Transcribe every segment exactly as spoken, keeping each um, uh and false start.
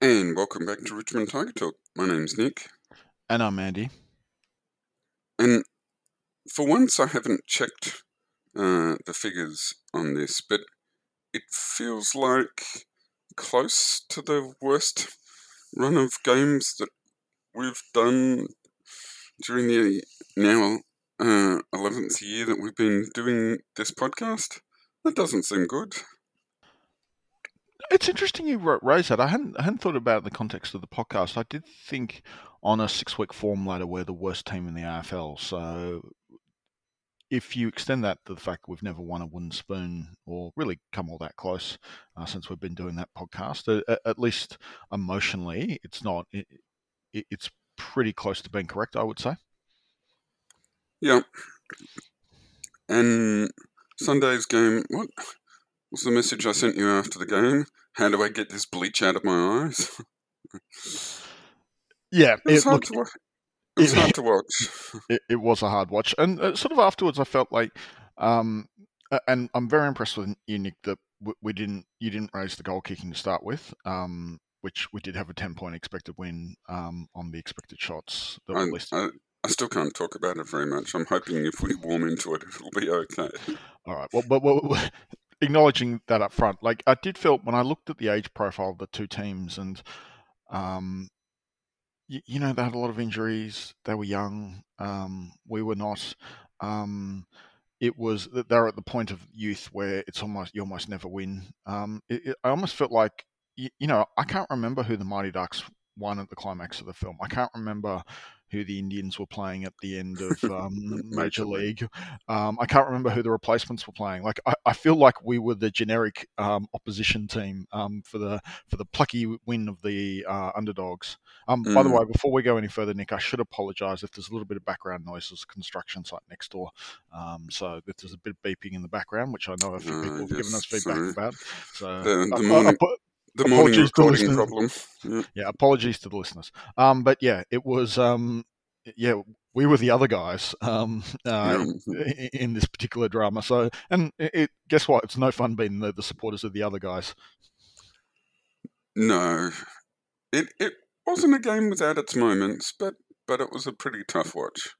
And welcome back to Richmond Tiger Talk. My name's Nick. And I'm Andy. And for once, I haven't checked uh, the figures on this, but it feels like close to the worst run of games that we've done during the now uh, eleventh year that we've been doing this podcast. That doesn't seem good. It's interesting you raise that. I hadn't, I hadn't thought about it in the context of the podcast. I did think on a six-week form ladder we're the worst team in the A F L. So if you extend that to the fact we've never won a wooden spoon or really come all that close uh, since we've been doing that podcast, at, at least emotionally, it's not. It, it, it's pretty close to being correct, I would say. Yeah. And Sunday's game, what was the message I sent you after the game? How do I get this bleach out of my eyes? Yeah, it was it, hard look, to watch. It was it, hard to watch. It, it was a hard watch, and uh, sort of afterwards, I felt like, um, and I'm very impressed with you, Nick, that we didn't, you didn't raise the goal kicking to start with, um, which we did have a ten point expected win um, on the expected shots that I, were listed. I, I still can't talk about it very much. I'm hoping if we warm into it, it'll be okay. All right. Well, but well, acknowledging that up front, like I did feel when I looked at the age profile of the two teams, and um, you, you know, they had a lot of injuries. They were young. Um, we were not. Um, it was they're at the point of youth where it's almost you almost never win. Um, it, it, I almost felt like you, you know I can't remember who the Mighty Ducks won at the climax of the film. I can't remember who the Indians were playing at the end of um, Major, Major League. Um, I can't remember who the replacements were playing. Like I, I feel like we were the generic um, opposition team um, for the for the plucky win of the uh, underdogs. Um, mm. By the way, before we go any further, Nick, I should apologise if there's a little bit of background noise. There's a construction site next door, um, so if there's a bit of beeping in the background, which I know a few people uh, have yes, given us feedback sorry. about. So the, the morning. Uh, uh, The morning recording problem. Yeah. yeah, apologies to the listeners. Um, but yeah, it was. Um, yeah, we were the other guys um, uh, yeah. in, in this particular drama. So, and it, it, guess what? It's no fun being the, the supporters of the other guys. No, it it wasn't a game without its moments, but but it was a pretty tough watch.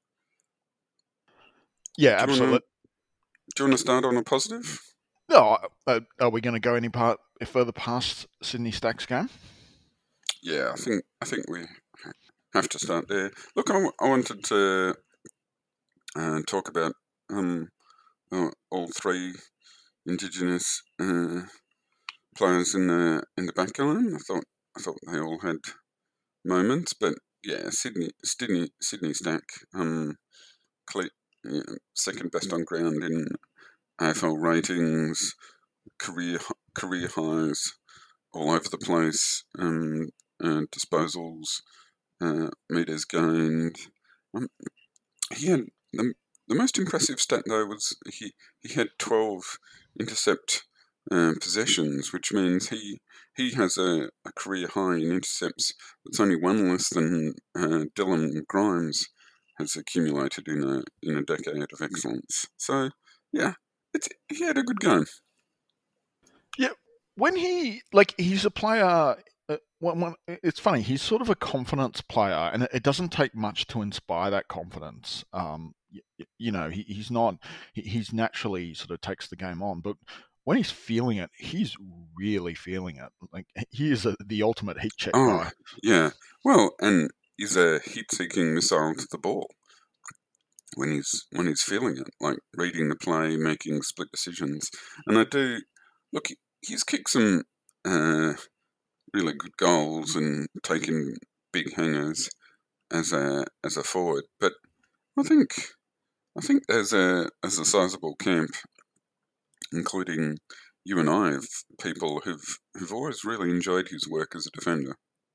Yeah, do absolutely. Wanna, do you want to start on a positive? No, uh, are we going to go any part further past Sydney Stacks game? Yeah, I think I think we have to start there. Look, I, I wanted to uh, talk about um, uh, all three Indigenous uh, players in the in the back line. I thought I thought they all had moments, but yeah, Sydney Sydney Sydney Stack, um, cle- yeah, second best on ground in A F L ratings, career career highs all over the place, um, uh, disposals, uh, meters gained. Um, he had the, the most impressive stat though was he he had twelve intercept uh, possessions, which means he he has a, a career high in intercepts. That's only one less than uh, Dylan Grimes has accumulated in a in a decade of excellence. So yeah, it's he had a good game. Yeah, when he like he's a player. Uh, when, when, it's funny. He's sort of a confidence player, and it, it doesn't take much to inspire that confidence. Um, you, you know, he, he's not. He, he's naturally sort of takes the game on, but when he's feeling it, he's really feeling it. Like he is a, the ultimate heat check oh, guy. Yeah, well, and he's a heat-seeking missile to the ball when he's when he's feeling it, like reading the play, making split decisions. And I do look. He's kicked some uh, really good goals and taken big hangers as a as a forward, but I think I think there's a as a sizable camp, including you and I, of people who've who've always really enjoyed his work as a defender.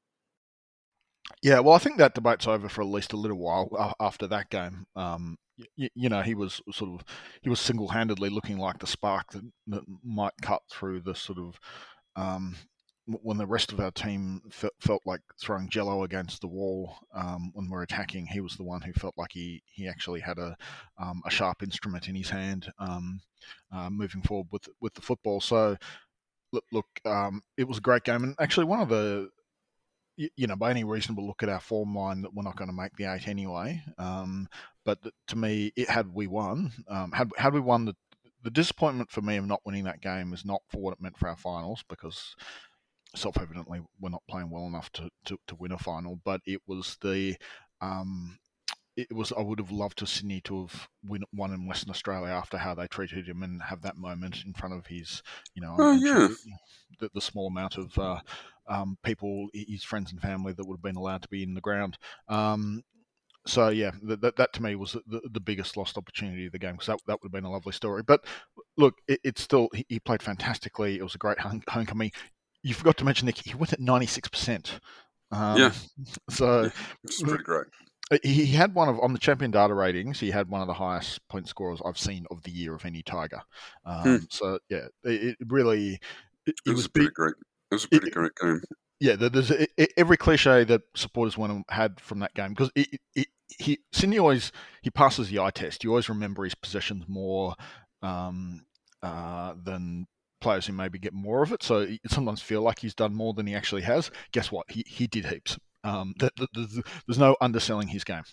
Yeah, well, I think that debate's over for at least a little while after that game. Um, you, you know, he was sort of he was single-handedly looking like the spark that, that might cut through the sort of um, when the rest of our team fe- felt like throwing jello against the wall um, when we're attacking. He was the one who felt like he he actually had a um, a sharp instrument in his hand um, uh, moving forward with with the football. So look, look um, it was a great game, and actually one of the you know, by any reasonable look at our form line, that we're not going to make the eight anyway. Um, but to me, it, had we won, um, had had we won, the the disappointment for me of not winning that game is not for what it meant for our finals, because self-evidently we're not playing well enough to, to, to win a final. But it was the um, it was I would have loved to Sydney to have win, won in Western Australia after how they treated him, and have that moment in front of his, you know, I'm, Oh I'm yeah, sure the, the small amount of uh, um, people, his friends and family, that would have been allowed to be in the ground. Um, so yeah, that, that, that to me was the, the biggest lost opportunity of the game, because that, that would have been a lovely story. But look, it, it's still, he, he played fantastically. It was a great home, homecoming. You forgot to mention, Nick, he went at ninety-six percent. yeah, Um, so yeah. It's pretty great. he had one of, on the champion data ratings, he had one of the highest point scorers I've seen of the year of any Tiger. Hmm. Um, so yeah, it, it really, it, It it was was a pretty big. great. It was a It, pretty great game. yeah, there's a, every cliche that supporters want to had from that game, because it, it, he Sydney always, he passes the eye test. You always remember his possessions more um, uh, than players who maybe get more of it. So you sometimes feel like he's done more than he actually has. Guess what? He he did heaps. Um, there's, there's no underselling his game.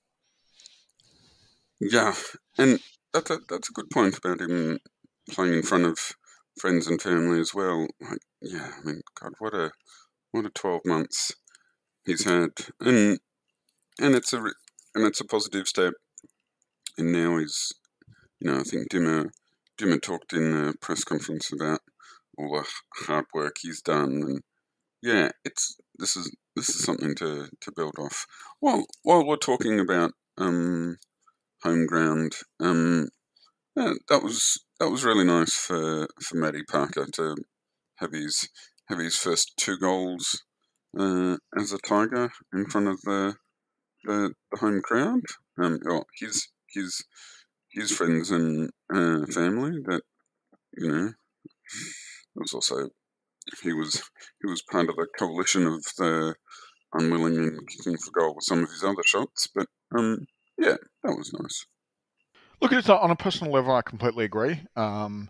Yeah, and that's a that's a good point about him playing in front of friends and family as well. Like, yeah, I mean, God, what a what a twelve months he's had, and and it's a re- and it's a positive step. And now he's, you know, I think Dimmer Dimmer talked in a press conference about all the h- hard work he's done, and yeah, it's this is this is something to, to build off. While while we're talking about um, home ground, um, yeah, that was that was really nice for, for Matty Parker to have his have his first two goals uh, as a Tiger in front of the the, the home crowd. Um, well, his his his friends and uh, family. That, you know, it was also he was he was part of the coalition of the unwilling and kicking for goal with some of his other shots. But um, yeah, that was nice. Look, at it on a personal level, I completely agree. Um,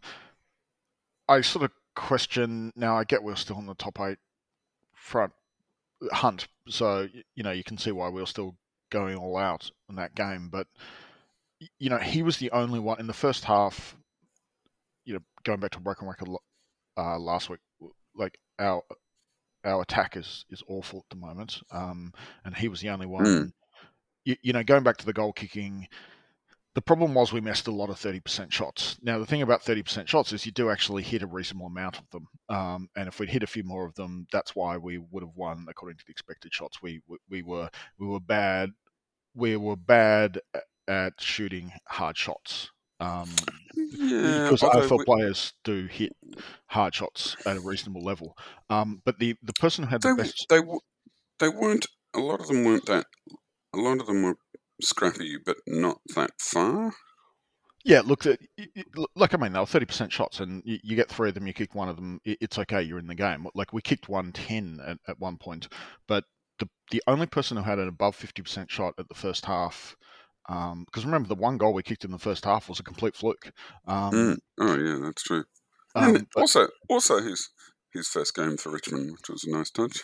I sort of question now. I get we're still in the top eight front hunt, so you know you can see why we we're still going all out in that game. But you know, he was the only one in the first half. You know, going back to broken record uh, last week, like our our attack is is awful at the moment, um, and he was the only Mm, one. You, you know, going back to the goal kicking, the problem was we missed a lot of thirty percent shots. Now, the thing about thirty percent shots is you do actually hit a reasonable amount of them. Um, and if we'd hit a few more of them, that's why we would have won according to the expected shots. We, we, we were we were bad. We were bad at shooting hard shots. Um, yeah, because although A F L we, players do hit hard shots at a reasonable level. Um, but the, the person who had the they best. they they weren't. A lot of them weren't that. A lot of them were scrappy, but not that far. Yeah, look, the- y- y- like I mean, they were thirty percent shots, and you, you get three of them, you kick one of them, i- it's okay, you're in the game. Like, we kicked one ten at, at one point, but the the only person who had an above fifty percent shot at the first half, um, because remember, the one goal we kicked in the first half was a complete fluke. Mm. Um, Oh yeah, that's true. And um, but, also, also his his first game for Richmond, which was a nice touch.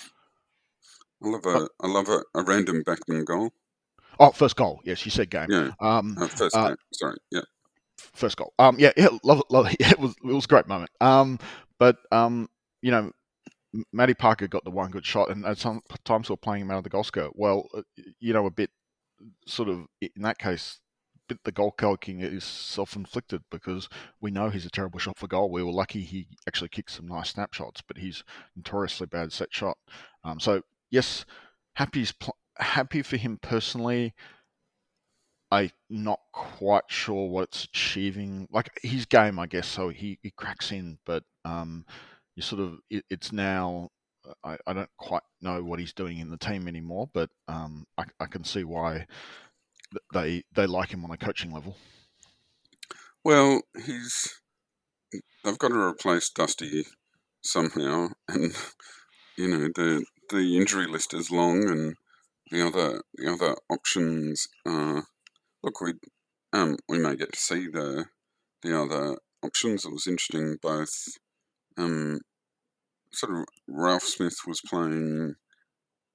I love uh, a I love a, a random backman goal. oh, first goal, yes, you said game. Yeah, Um, uh, first uh, game. Sorry. Yeah. First goal. Um, yeah, yeah, love it, love it. Yeah, it was it was a great moment. Um, but um, you know, Matty Parker got the one good shot, and at some times we we're playing him out of the goal scope. Well, uh, you know, a bit sort of in that case, bit the goal kicking is self-inflicted, because we know he's a terrible shot for goal. We were lucky he actually kicked some nice snapshots, but he's notoriously bad set shot. Um, so yes, happy happy for him personally. I'm not quite sure what it's achieving. Like, his game, I guess, so he, he cracks in, but um, you sort of it, it's now. I, I don't quite know what he's doing in the team anymore, but um, I, I can see why they they like him on a coaching level. Well, he's they've got to replace Dusty somehow, and you know the the injury list is long, and the other the other options are, look, we um we may get to see the the other options. It was interesting, both um sort of Ralph Smith was playing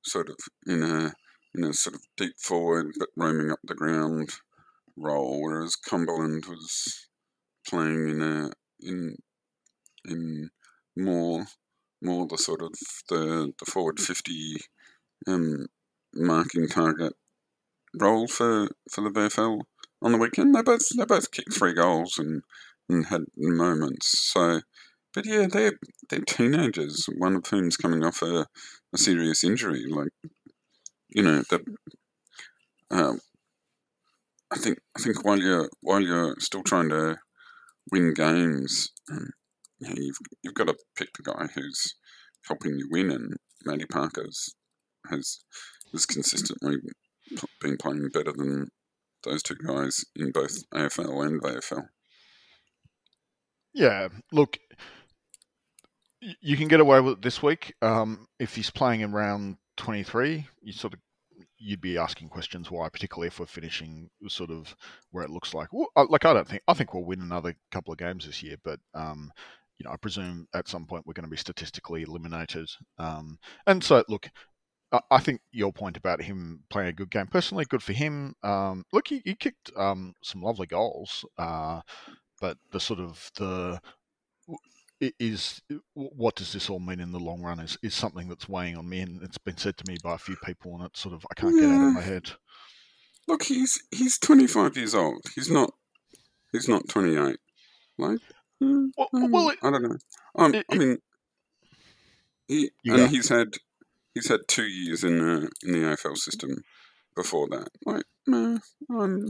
sort of in a in a sort of deep forward but roaming up the ground role, whereas Cumberland was playing in a in in more more the sort of the, the forward fifty um, marking target role for, for the V F L on the weekend. They both they both kicked three goals and, and had moments. So, but yeah, they're they're teenagers. One of whom's coming off a, a serious injury. Like you know, the, um, I think I think while you're while you're still trying to win games, um, yeah, you've you've got to pick the guy who's helping you win. And Matty Parker's has has consistently been playing better than those two guys in both A F L and V F L. Yeah, look, you can get away with it this week. Um, if he's playing in round twenty-three, you sort of you'd be asking questions why, particularly if we're finishing sort of where it looks like. Well, like I don't think I think we'll win another couple of games this year, but um, you know, I presume at some point we're going to be statistically eliminated. Um, and so, look, I think your point about him playing a good game, personally, good for him. Um, look, he, he kicked um, some lovely goals, uh, but the sort of the is what does this all mean in the long run is, is something that's weighing on me, and it's been said to me by a few people, and it's sort of I can't yeah. get out of my head. Look, he's he's twenty-five years old. He's not he's not twenty-eight. Like, mm, well, um, well it, I don't know. Um, it, I mean, he and go. he's had he's had two years in the in the A F L system before that. Like, no, I'm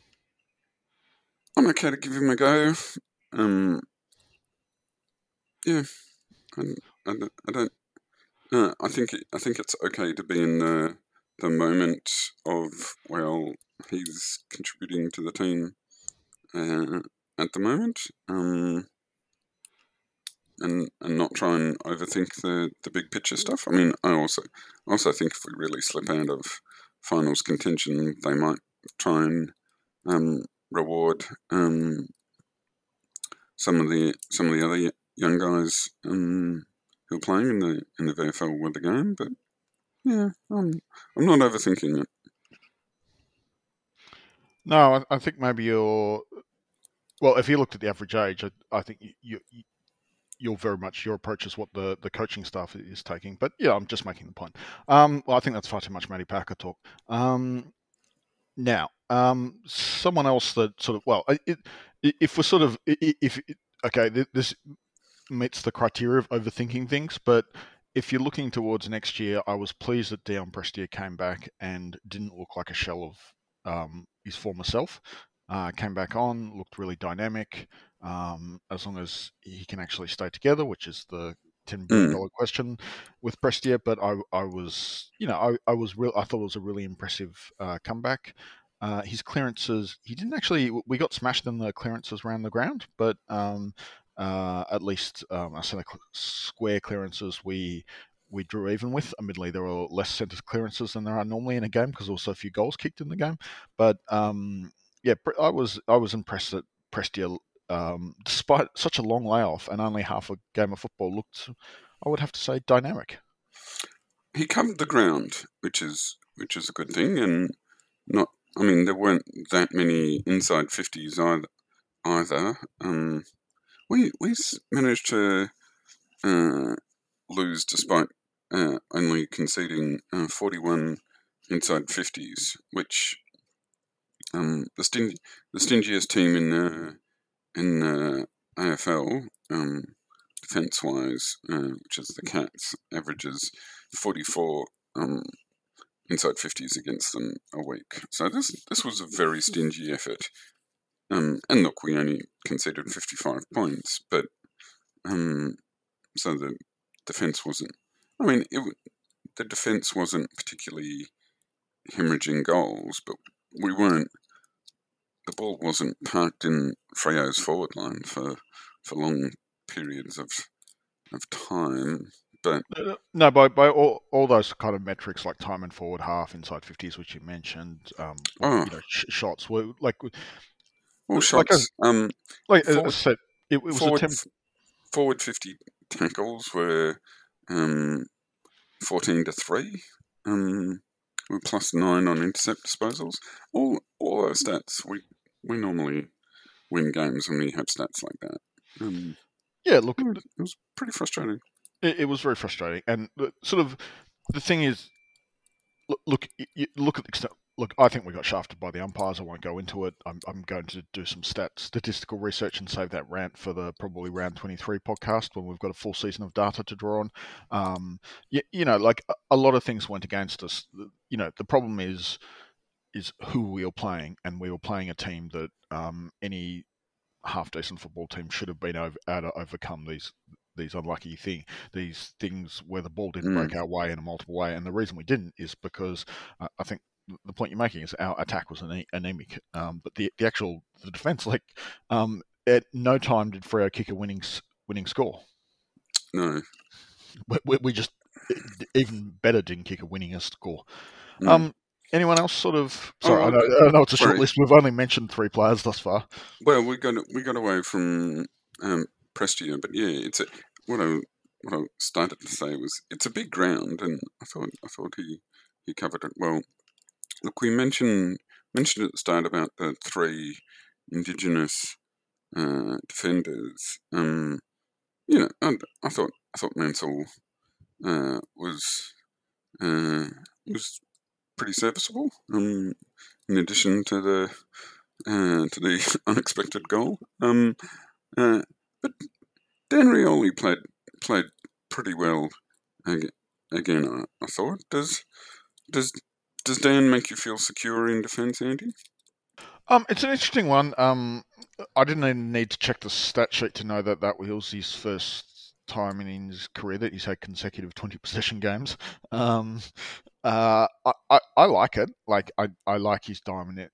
I'm okay to give him a go. Um, yeah, I, I, I don't. Uh, I think it, I think it's okay to be in the the moment of well, he's contributing to the team uh, at the moment, um, and and not try and overthink the, the big picture stuff. I mean, I also also think if we really slip out of finals contention, they might try and um, reward um, some of the some of the other young guys um, who are playing in the in the V F L with the game, but. Yeah, I'm, I'm not overthinking it. No, I, I think maybe you're. Well, if you looked at the average age, I, I think you, you, you're very much your approach is what the, the coaching staff is taking. But yeah, I'm just making the point. Um, well, I think that's far too much Matty Parker talk. Um, now, um, someone else that sort of well, it, if we're sort of if okay, this meets the criteria of overthinking things, but. If you're looking towards next year, I was pleased that Dion Prestia came back and didn't look like a shell of um, his former self. Uh, came back on, looked really dynamic. Um, as long as he can actually stay together, which is the ten billion dollar mm. question with Prestia. But I, I was, you know, I, I was real. I thought it was a really impressive uh, comeback. Uh, his clearances, he didn't actually. We got smashed in the clearances around the ground, but. Um, Uh, at least um, our centre square clearances we we drew even with. Admittedly, there were less centre clearances than there are normally in a game because there were so few goals kicked in the game. But um, yeah, I was I was impressed that Prestia, um, despite such a long layoff and only half a game of football, looked, I would have to say, dynamic. He covered the ground, which is which is a good thing, and not. I mean, there weren't that many inside fifties either. Either. Um, We we managed to uh, lose despite uh, only conceding uh, forty-one inside fifties, which um, the sting, the stingiest team in uh, in uh, A F L um, defence wise, uh, which is the Cats, averages forty-four um, inside fifties against them a week. So this this was a very stingy effort. Um, and look, we only conceded fifty-five points, but um, so the defence wasn't. I mean, it, the defence wasn't particularly hemorrhaging goals, but we weren't. The ball wasn't parked in Freo's forward line for for long periods of of time. But no, by by all, all those kind of metrics like time and forward half, inside fifties, which you mentioned, um, oh, you know, sh- shots were like. Well, shots. Like, a, um, like forward, I said, it, it was forward, a temp- forward fifty tackles were um, fourteen to three. Um, we're plus nine on intercept disposals. All all those stats, we we normally win games when we have stats like that. Um, Yeah, look, it was, it was pretty frustrating. it, it was very frustrating, and the, sort of the thing is, look, look, you look at the extent. Look, I think we got shafted by the umpires. I won't go into it. I'm, I'm going to do some stat statistical research and save that rant for the probably round twenty-three podcast when we've got a full season of data to draw on. Um, you, you know, like a, a lot of things went against us. You know, the problem is is who we were playing, and we were playing a team that um, any half decent football team should have been over, able to overcome these these unlucky thing these things where the ball didn't Mm. break our way in a multiple way, and the reason we didn't is because uh, I think the point you're making is our attack was ane- anemic, um, but the the actual the defense, like um, at no time did Freo kick a winning winning score. No. We, we just even better didn't kick a winning score. Mm. Um, anyone else sort of? Sorry, Oh, I, know, I know it's a short sorry. list. We've only mentioned three players thus far. Well, we got we got away from um, Prestia, but yeah, it's a, what I what I started to say was it's a big ground, and I thought I thought he, he covered it well. Look, we mentioned mentioned at the start about the three Indigenous uh, defenders. Um, you know, I, I thought I thought Mansell uh, was uh, was pretty serviceable. Um, in addition to the uh, to the unexpected goal, um, uh, but Dan Rioli played played pretty well ag- again. I, I thought. Does does does Dan make you feel secure in defence, Andy? Um, it's an interesting one. Um, I didn't even need to check the stat sheet to know that that was his first time in his career that he's had consecutive twenty possession games. Um, uh, I, I, I like it. Like I, I like his dynamic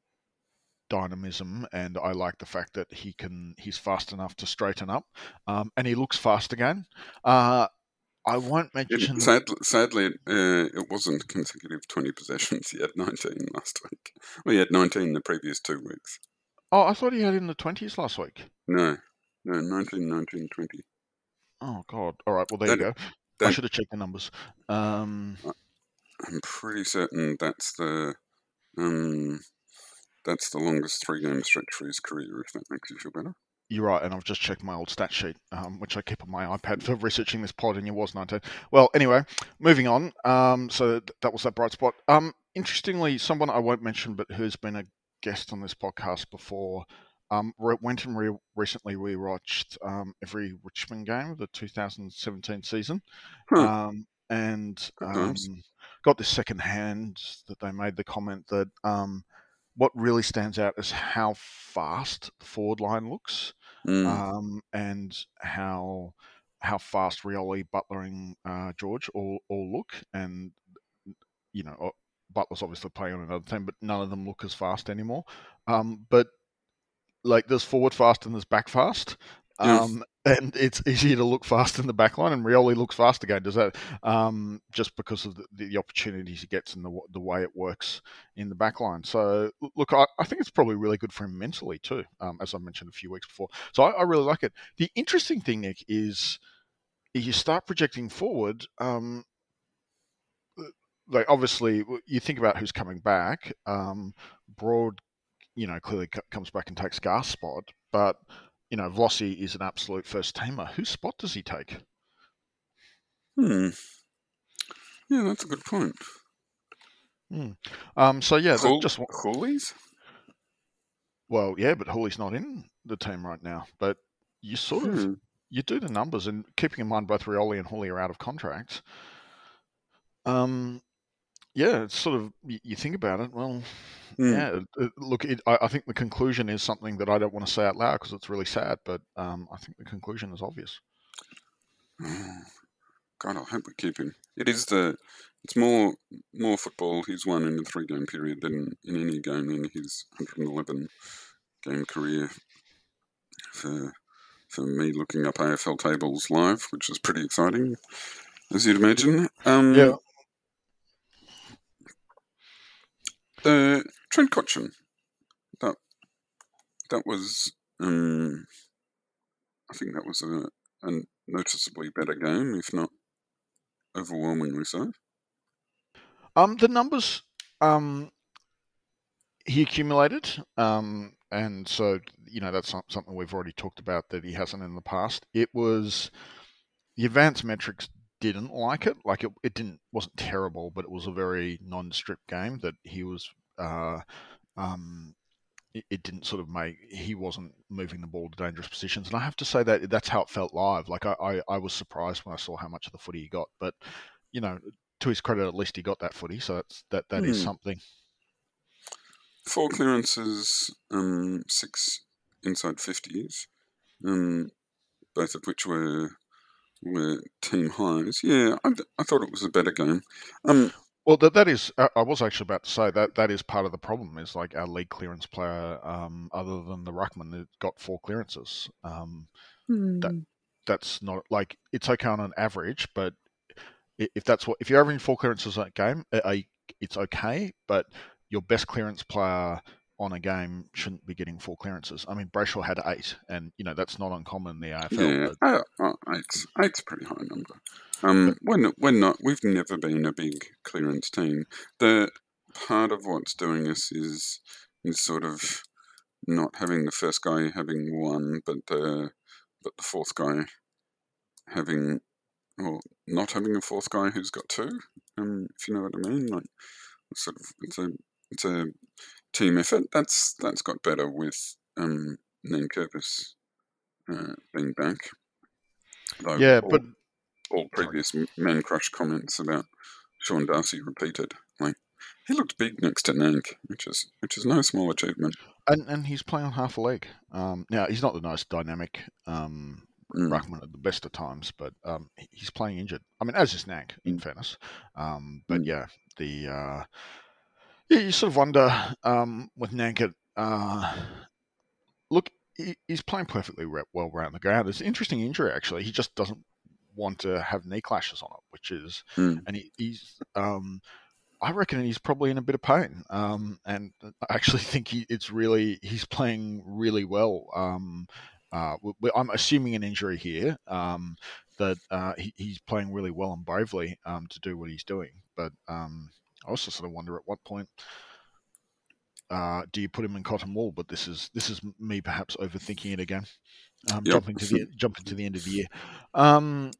dynamism, and I like the fact that he can he's fast enough to straighten up, um, and he looks fast again. Uh, I won't mention It, the. sadly, sadly uh, it wasn't consecutive twenty possessions. He had nineteen last week. Well, he had nineteen the previous two weeks. Oh, I thought he had in the twenties last week. No, no, nineteen, nineteen, twenty. Oh God! All right. Well, there That you go. I that should have checked the numbers. Um, I'm pretty certain that's the um that's the longest three game stretch for his career. If that makes you feel better. You're right, and I've just checked my old stat sheet, um, which I keep on my iPad for researching this pod, and it was nineteen. Well, anyway, moving on. Um, so th- that was that bright spot. Um, interestingly, someone I won't mention, but who's been a guest on this podcast before, um, re- went and re- recently rewatched um, every Richmond game of the two thousand seventeen season, Huh? um, and Good um, times. got this second hand that they made the comment that um, what really stands out is how fast the forward line looks, Mm. um, and how how fast Rioli, Butler, and uh, George all, all look. And you know, Butler's obviously playing on another team, but none of them look as fast anymore. Um, but like, there's forward fast and there's back fast. Yeah. Um, and it's easier to look fast in the back line, and Rioli looks fast again. Does that um, just because of the, the opportunities he gets and the the way it works in the back line? So look, I, I think it's probably really good for him mentally too, um, as I mentioned a few weeks before. So I, I really like it. The interesting thing, Nick, is you start projecting forward. Um, like obviously, you think about who's coming back. Um, Broad, you know, clearly c- comes back and takes Gar's spot, but you know, Vossi is an absolute first teamer. Whose spot does he take? Hmm. Yeah, that's a good point. Hmm. Um, so yeah, that Cool. just Coolies? well, yeah, but Hooley's not in the team right now. But you sort of Hmm. you do the numbers, and keeping in mind both Rioli and Hooley are out of contract. Um, yeah, it's sort of you, you think about it. Well, Hmm. yeah, it, look, it, I, I think the conclusion is something that I don't want to say out loud because it's really sad. But um, I think the conclusion is obvious. Oh, God, I hope we keep him. It is the. It's more more football he's won in a three game period than in any game in his one hundred eleven game career. For for me, looking up A F L tables live, which is pretty exciting, as you'd imagine. Um, Yeah. The Trent Cotchin. That that was. Um, I think that was a, a noticeably better game, if not overwhelmingly so. Um, the numbers um he accumulated, um, and so you know that's something we've already talked about that he hasn't in the past. It was the advanced metrics didn't like it. Like it, it didn't wasn't terrible, but it was a very nondescript game that he was. Uh, um, it, it didn't sort of make he wasn't moving the ball to dangerous positions, and I have to say that that's how it felt live. Like I, I, I was surprised when I saw how much of the footy he got, but you know, to his credit, at least he got that footy, so that's that that is Hmm. something. Four clearances, um, six inside fifties, um, both of which were were team highs. Yeah, I, I thought it was a better game. Um, Well, that that is. I was actually about to say that that is part of the problem. Is like our league clearance player, um, other than the ruckman, that got four clearances. Um, that hmm. that's not like it's okay on an average, but if that's what if you're averaging four clearances a game, a, it's okay. But your best clearance player on a game shouldn't be getting four clearances. I mean, Brayshaw had eight, and you know that's not uncommon in the A F L. Yeah, But uh, uh, eight's, eight's a pretty high number. Um, but we're not, we're not. We've never been a big clearance team. The part of what's doing us is is sort of not having the first guy having one, but the but the fourth guy having, or not having a fourth guy who's got two. Um, if you know what I mean, like sort of it's a it's a team effort. That's that's got better with um Nankervis uh, being back. Though yeah, but all all sorry. previous Man Crush comments about Sean Darcy repeated. Like he looked big next to Nank, which is which is no small achievement. And and he's playing on half a leg. Um, now he's not the most dynamic um, Mm, ruckman at the best of times, but um, he's playing injured. I mean, as is Nank, in mm, fairness. Um, but mm. yeah, the uh, yeah, you sort of wonder um, with Nank. Uh, look, he, he's playing perfectly well around the ground. It's an interesting injury actually. He just doesn't want to have knee clashes on it, which is, Mm. and he, he's um, I reckon he's probably in a bit of pain, um, and I actually think he, it's really he's playing really well. Um, uh, we, I'm assuming an injury here, um, that uh, he, he's playing really well and bravely um, to do what he's doing. But um, I also sort of wonder at what point uh, do you put him in cotton wool? But this is this is me perhaps overthinking it again. Um, Yep. jumping to the jumping to the end of the year. Um,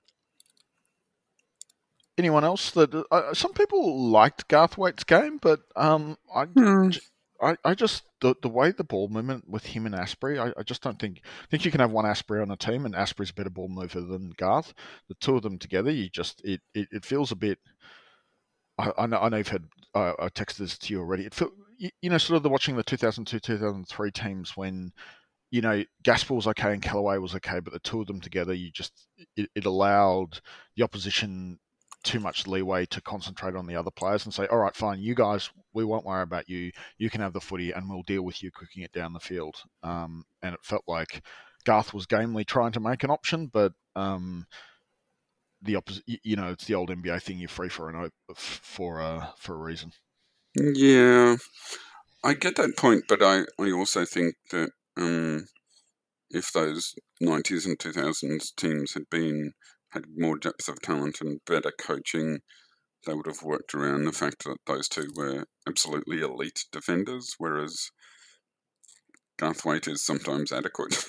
anyone else that uh, some people liked Garthwaite's game, but um, I, Mm. I, I just the, the way the ball movement with him and Asprey, I, I just don't think think you can have one Asprey on a team, and Asprey's a better ball mover than Garth. The two of them together, you just it, it, it feels a bit. I, I know I know you've had uh, I texted this to you already. It feel, you, you know sort of the watching the two thousand two two thousand three teams when you know, Gaspar was okay and Callaway was okay, but the two of them together, you just it, it allowed the opposition too much leeway to concentrate on the other players and say, all right, fine, you guys, we won't worry about you. You can have the footy and we'll deal with you cooking it down the field. Um, and it felt like Garth was gamely trying to make an option, but um, the opposite, you know, it's the old N B A thing. You're free for an for a for a reason. Yeah, I get that point, but I, I also think that um, if those nineties and two thousands teams had been had more depth of talent and better coaching, they would have worked around the fact that those two were absolutely elite defenders, whereas Garthwaite is sometimes adequate.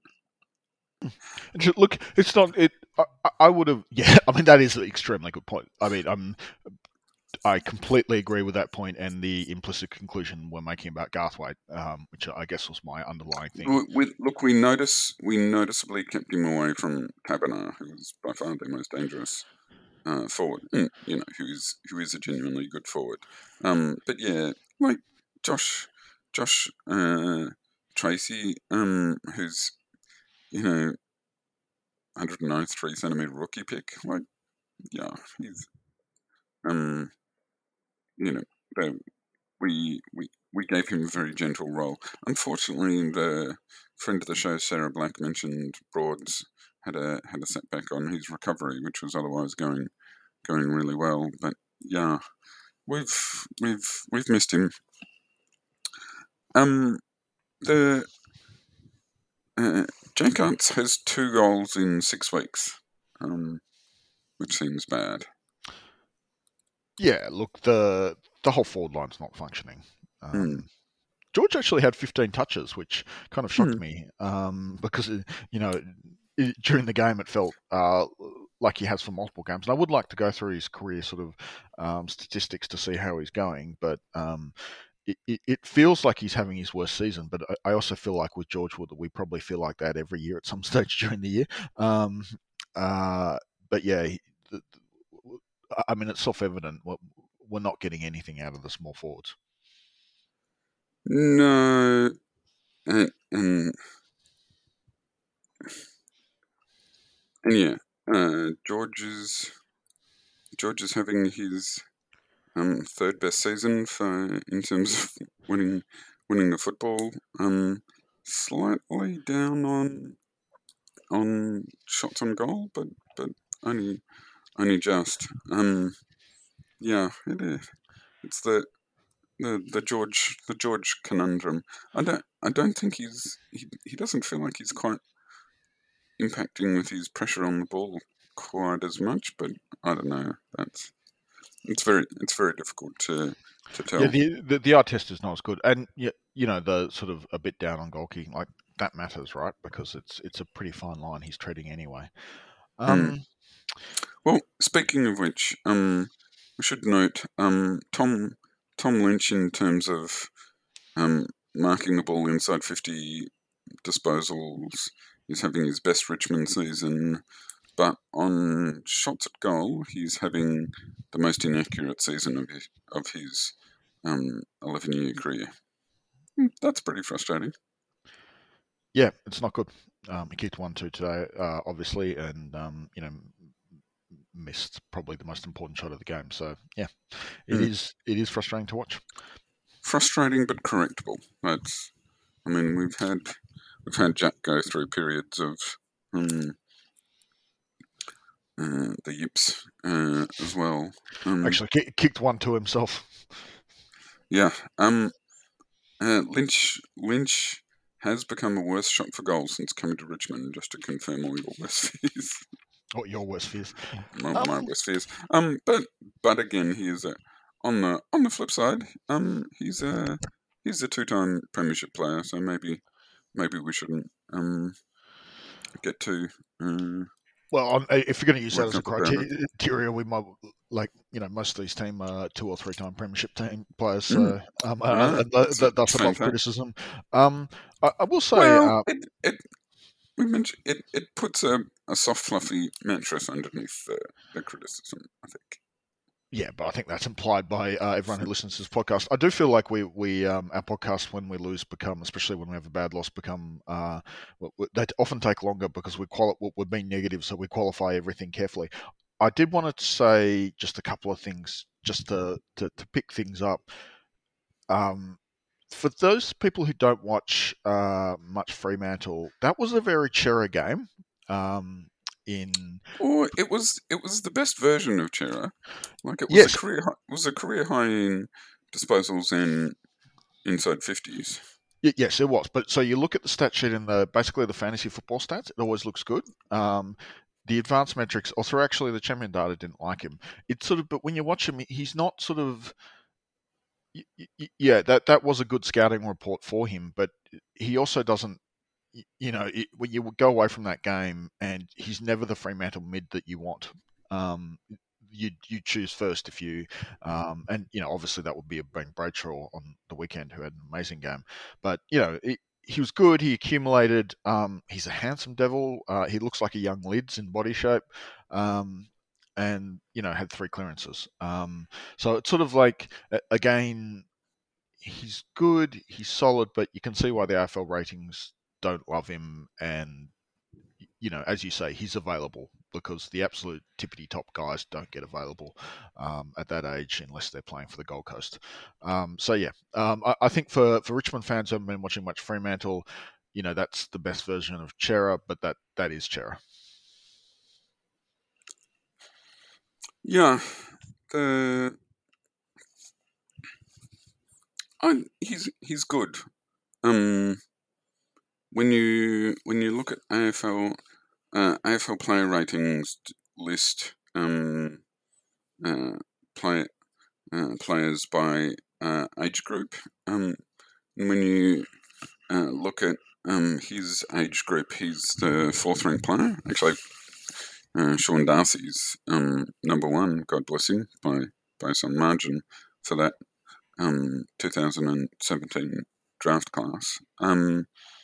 Look, it's not. It. I, I would have. Yeah. I mean, that is an extremely good point. I mean, I'm. I completely agree with that point and the implicit conclusion we're making about Garthwaite, um, which I guess was my underlying thing. we, we, look, we notice we noticeably kept him away from Taberner, who was by far the most dangerous uh, forward. Mm, you know, who is who is a genuinely good forward. Um, but yeah, like Josh, Josh uh, Tracy, um, who's you know, one hundred ninety-three centimeter rookie pick. Like, yeah, he's um, you know, the, we we we gave him a very gentle role. Unfortunately, the friend of the show, Sarah Black, mentioned Broads had a had a setback on his recovery, which was otherwise going going really well. But yeah, we've we've we've missed him. Um, the uh, Jake Arndt has two goals in six weeks, um, which seems bad. Yeah, look, the the whole forward line's not functioning. Mm. Um, George actually had fifteen touches, which kind of shocked Mm. me um, because, uh, you know, it, during the game it felt uh, like he has for multiple games. And I would like to go through his career sort of um, statistics to see how he's going, but um, it, it, it feels like he's having his worst season. But I, I also feel like with George Wood that we probably feel like that every year at some stage during the year. Um, uh, but yeah, he, the, I mean, it's self-evident. We're, we're not getting anything out of the small forwards. No, and, and and yeah, uh, George is George is having his um, third best season for in terms of winning winning the football. Um, slightly down on on shots on goal, but but only only just. Um, yeah, it is. It's the the the George the George conundrum. I don't I don't think he's he he doesn't feel like he's quite impacting with his pressure on the ball quite as much, but I don't know. That's it's very it's very difficult to to Yeah, tell. the, the the eye test is not as good, and yeah, you know the sort of a bit down on goal kicking, like that matters, right? Because it's it's a pretty fine line he's treading anyway. Mm. Um, Well, speaking of which, um, we should note um, Tom Tom Lynch in terms of um, marking the ball inside fifty disposals is having his best Richmond season, but on shots at goal, he's having the most inaccurate season of his, of his um, eleven-year career. Hmm, That's pretty frustrating. yeah, it's not good. Um, he kicked one two today, uh, obviously, and um, you know missed probably the most important shot of the game. So yeah, it Hmm. is it is frustrating to watch. Frustrating but correctable. That's. I mean, we've had we've had Jack go through periods of um, uh, the yips uh, as well. Um, Actually, ki- kicked one to himself. yeah. Um, uh, Lynch Lynch has become a worse shot for goal since coming to Richmond. Just to confirm all your worst fears, What your worst fears? my, my Um, worst fears. Um, but but again, he is a on the on the flip side. Um, he's a he's a two-time premiership player, so maybe maybe we shouldn't um get too uh, Well, on, if you're going to use that worked as a up about it. criteria, we might like you know most of these team are two or three time premiership team players, Mm, so um, no, uh, uh, it's that, it's that's above fantastic. criticism. Um, I, I will say, Well, uh, it it we mentioned it. It puts a, a soft, fluffy mattress underneath the, the criticism. I think. yeah, but I think that's implied by uh, everyone who listens to this podcast. I do feel like we we um, our podcasts when we lose become, especially when we have a bad loss, become uh, w- w- they often take longer because we quali- we're being negative, so we qualify everything carefully. I did want to say just a couple of things, just to to, to pick things up. Um, for those people who don't watch uh, much Fremantle, that was a very Chera game. Um, in Or it was it was the best version of Chera. Like it was a yes, career hi- it was a career high in disposals in inside fifties. y- yes, it was. But so you look at the stat sheet in the basically the fantasy football stats, it always looks good. Um, the advanced metrics, also actually the champion data didn't like him. It's sort of, but when you watch him, he's not sort of y- y- yeah, that that was a good scouting report for him, but he also doesn't. y- You know, it, when you go away from that game, and he's never the Fremantle mid that you want. Um, you you choose first if you, um, and you know obviously that would be a Ben Bradshaw on the weekend who had an amazing game, but you know it, he was good. He accumulated. Um, he's a handsome devil. Uh, he looks like a young Lids in body shape, um, and you know had three clearances. Um, so it's sort of like a- again he's good, he's solid, but you can see why the A F L ratings don't love him. And you know, as you say, he's available because the absolute tippity top guys don't get available um, at that age unless they're playing for the Gold Coast. Um, so yeah, um, I, I think for for Richmond fans who haven't been watching much Fremantle, you know, that's the best version of Chera, but that that is Chera. Yeah, the I, he's he's good. Um, when you when you look at A F L uh, A F L player ratings list, um, uh, play uh, players by uh, age group. Um, when you uh, look at um, his age group, he's the fourth ranked player. Actually, uh, Sean Darcy's um, number one, God bless him, by, by some margin for that um, two thousand seventeen draft class. Um,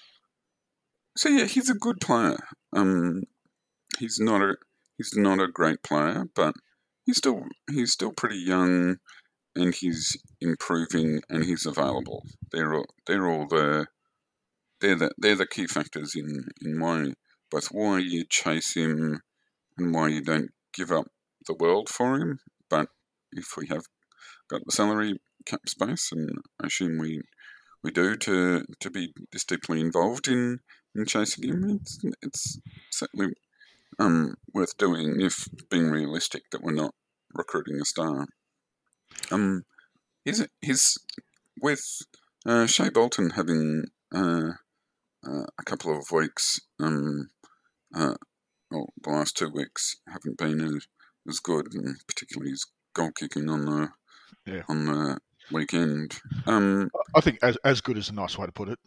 so yeah, he's a good player. Um, he's not a he's not a great player, but he's still he's still pretty young, and he's improving, and he's available. They're all, they're all the they're the they're the key factors in in why both why you chase him and why you don't give up the world for him. But if we have got the salary cap space, and I assume we we do to to be this deeply involved in in chasing him, it's it's certainly um worth doing if being realistic that we're not recruiting a star. Um, his his with uh, Shea Bolton having uh, uh, a couple of weeks, um, uh, well, the last two weeks haven't been as, as good, and particularly his goal kicking on the Yeah. on the weekend. Um, I think as as good is a nice way to put it.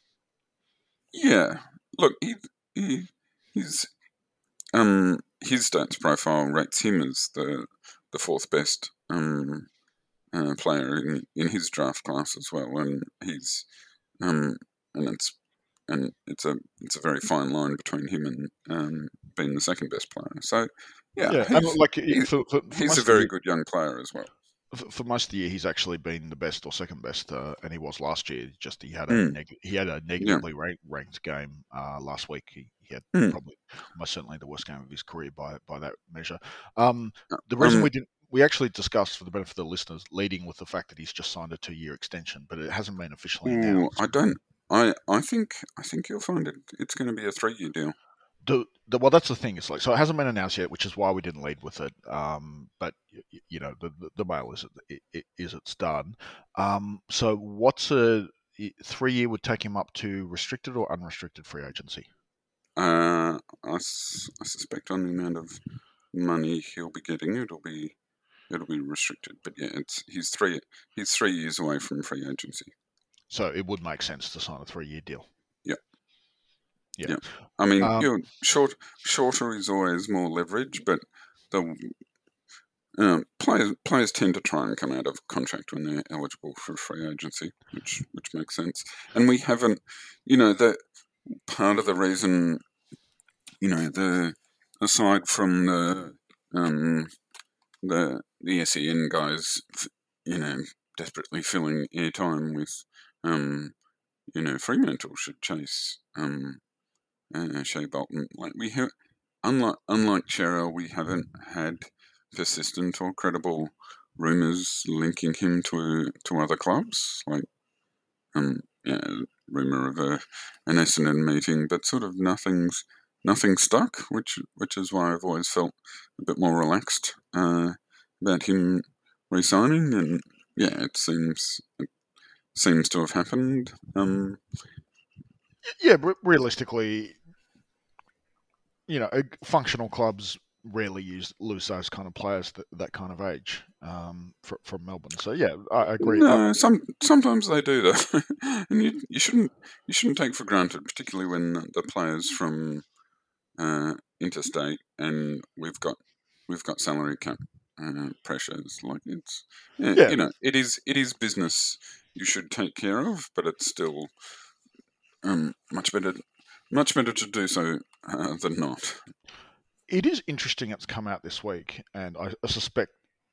yeah, look, he, he he's um his stats profile rates him as the the fourth best um uh, player in in his draft class as well, and he's um and it's and it's a it's a very fine line between him and um being the second best player. So yeah, Yeah, and he's like he, for, for, for he's most a of the very year, good young player as well. for, for most of the year, he's actually been the best or second best, uh, and he was last year. Just he had a Mm, neg- he had a yeah. negatively ranked, ranked game uh, last week. He, he had Mm, probably most certainly the worst game of his career by by that measure. Um, the reason um. we didn't we actually discussed, for the benefit of the listeners, leading with the fact that he's just signed a two year extension, but it hasn't been officially Ooh, announced. I don't. I I think I think you'll find it. It's going to be a three year deal. The, the, well, that's the thing. It's like, so it hasn't been announced yet, which is why we didn't lead with it. Um, but you, you know, the, the the mail is it, it, is it's done. Um, so what's a three year would take him up to restricted or unrestricted free agency? Uh, I, s- I suspect on the amount of money he'll be getting, it'll be it'll be restricted. But yeah, it's he's three he's three years away from free agency. So it would make sense to sign a three year deal. Yeah, Yeah. yeah. I mean, Um, you know, short shorter is always more leverage, but the um, players players tend to try and come out of contract when they're eligible for free agency, which which makes sense. And we haven't, you know, that part of the reason, you know, the aside from the um, the the S E N guys, you know, desperately filling airtime with, um, you know, Fremantle should chase um, uh, Shea Bolton. Like we have, unlike unlike Cheryl, we haven't had persistent or credible rumours linking him to to other clubs. Like, um, yeah, rumor of a an Essendon meeting, but sort of nothing's nothing stuck, which which is why I've always felt a bit more relaxed uh, about him resigning, and yeah, it seems it seems to have happened. Um, yeah, but realistically, you know, functional clubs rarely use lose those kind of players that, that kind of age um, for, from Melbourne. So yeah, I, I agree. I, no, some sometimes they do though, and you you shouldn't you shouldn't take for granted, particularly when the players from uh, interstate, and we've got we've got salary cap uh, pressures. Like it's yeah, yeah, you know it is it is business you should take care of, but it's still um, much better much better to do so uh, than not. it is interesting. It's come out this week, and I, I suspect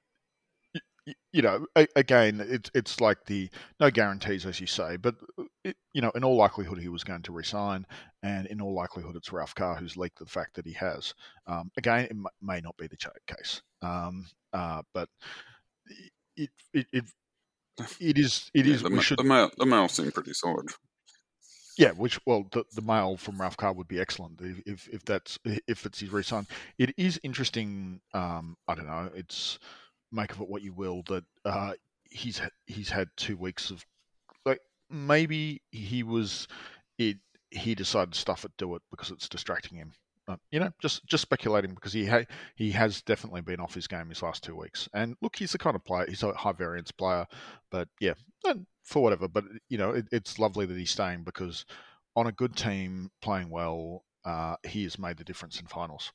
you know, a, again, it's it's like the no guarantees, as you say, but it, you know, in all likelihood, he was going to resign, and in all likelihood, it's Ralph Carr who's leaked the fact that he has. Um, again, it m- may not be the case, um, uh, but it it, it it is it Yeah, is. the We ma- should the mail the mail seemed pretty solid. yeah, which well, the, the mail from Ralph Carr would be excellent if if, if that's if it's his resign. It is interesting. Um, I don't know. It's make of it what you will. That uh, he's he's had two weeks of like maybe he was it he decided to stuff it do it because it's distracting him uh, you know, just just speculating because he ha- he has definitely been off his game his last two weeks. And look, he's the kind of player. He's a high variance player, but yeah, and for whatever. But you know, it, it's lovely that he's staying because on a good team playing well, uh, he has made the difference in finals.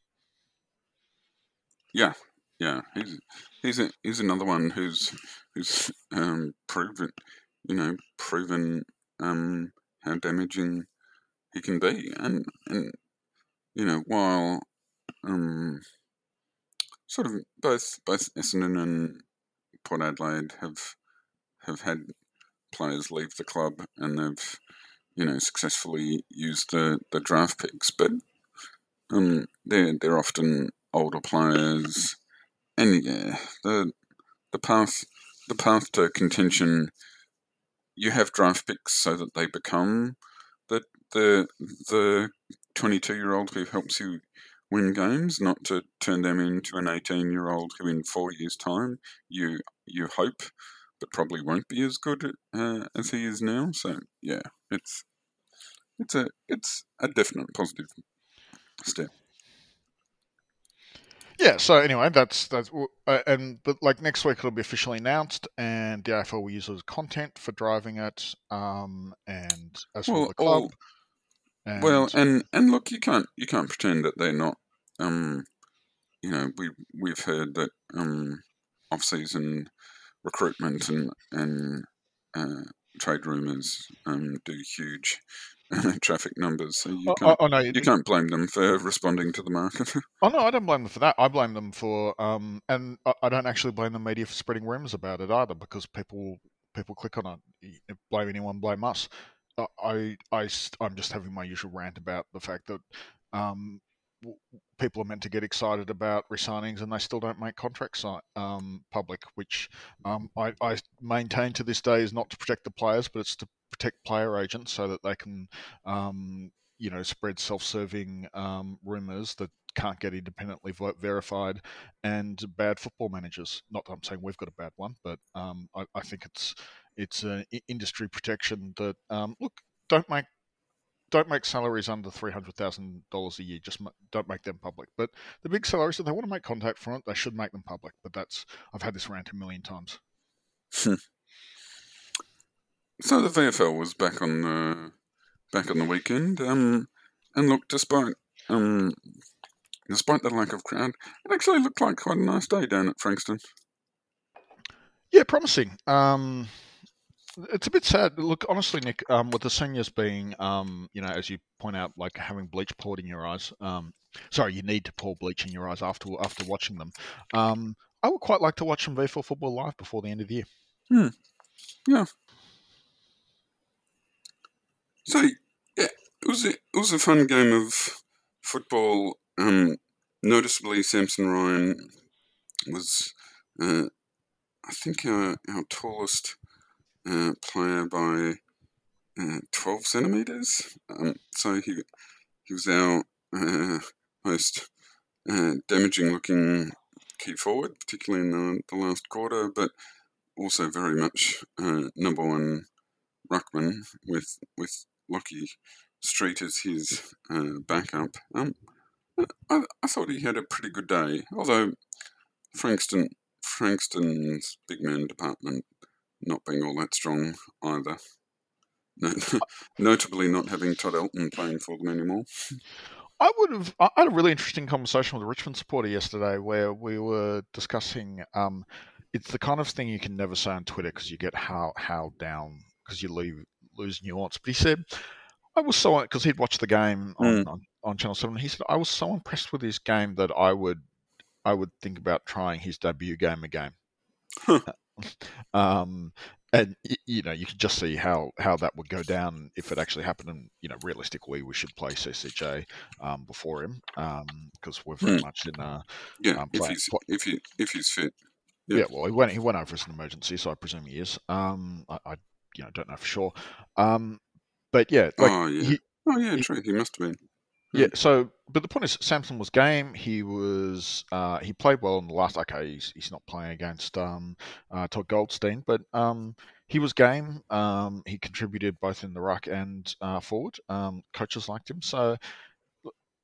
Yeah, yeah. He's he's a, he's another one who's who's um, proven, you know, proven um, how damaging he can be, and and you know, while um, sort of both both Essendon and Port Adelaide have have had players leave the club, and they've you know successfully used the, the draft picks, but um, they're they're often older players, and yeah, the the path the path to contention. You have draft picks so that they become the the the twenty two year old who helps you win games, not to turn them into an eighteen year old who in four years time you you hope but probably won't be as good uh, as he is now. So yeah, it's it's a it's a definite positive step. Yeah. So anyway, that's that's uh, and but like next week it'll be officially announced, and the A F L will use it as content for driving it, um, and as will Well, the club. all well, And and and look, you can't you can't pretend that they're not. Um, you know, we we've heard that um, off season recruitment and and uh, trade rumours um, do huge traffic numbers, so you oh, oh, can't oh no, you can't blame them for responding to the market. oh no, I don't blame them for that. I blame them for, um, and I, I don't actually blame the media for spreading rumors about it either, because people people click on it. Y- Blame anyone, blame us. Uh, I I st- I'm just having my usual rant about the fact that um, w- people are meant to get excited about resignings and they still don't make contracts si- um, public, which um, I, I maintain to this day is not to protect the players, but it's to protect player agents so that they can um, you know, spread self-serving um, rumors that can't get independently vote verified, and bad football managers. Not that I'm saying we've got a bad one, but um, I, I think it's it's an industry protection that um, look, don't make don't make salaries under three hundred thousand dollars a year. Just don't make them public. But the big salaries, if they want to make contact from it, they should make them public. But that's I've had this rant a million times. So the V F L was back on the back on the weekend, um, and look, despite um, despite the lack of crowd, it actually looked like quite a nice day down at Frankston. Yeah, promising. Um, It's a bit sad. Look, honestly, Nick, um, with the seniors being, um, you know, as you point out, like having bleach poured in your eyes. Um, sorry, you need to pour bleach in your eyes after after watching them. Um, I would quite like to watch some V four football live before the end of the year. Hmm. Yeah. So yeah, it was a, it was a fun game of football. Um, noticeably, Samson Ryan was, uh, I think, our, our tallest uh, player by uh, twelve centimeters. Um, so he he was our uh, most uh, damaging-looking key forward, particularly in the, the last quarter, but also very much uh, number one ruckman with with Lockie Street as his uh, backup. Um, I, I thought he had a pretty good day, although Frankston Frankston's big man department not being all that strong either. No, notably not having Todd Elton playing for them anymore. I would have. I had a really interesting conversation with a Richmond supporter yesterday, where we were discussing. Um, it's the kind of thing you can never say on Twitter because you get how how down because you leave lose nuance. But he said I was so because he'd watched the game Mm. on, on on Channel Seven. He said I was so impressed with his game that I would I would think about trying his debut game again. Huh. Um, and you know, you could just see how, how that would go down if it actually happened. And you know, realistically, we should play C C J um, before him because um, we're very Mm. much in a Yeah, um, if play, he's play, if he if he's fit. Yeah. yeah. Well, he went he went over as an emergency, so I presume he is. Um, I, I you know don't know for sure. Um, but yeah, like Oh yeah. he, Oh yeah. he True. He must have been. yeah, Mm. so but the point is, Samson was game. He was uh, he played well in the last. Okay, he's, he's not playing against um, uh, Todd Goldstein, but um, he was game. Um, he contributed both in the ruck and uh, forward. Um, coaches liked him, so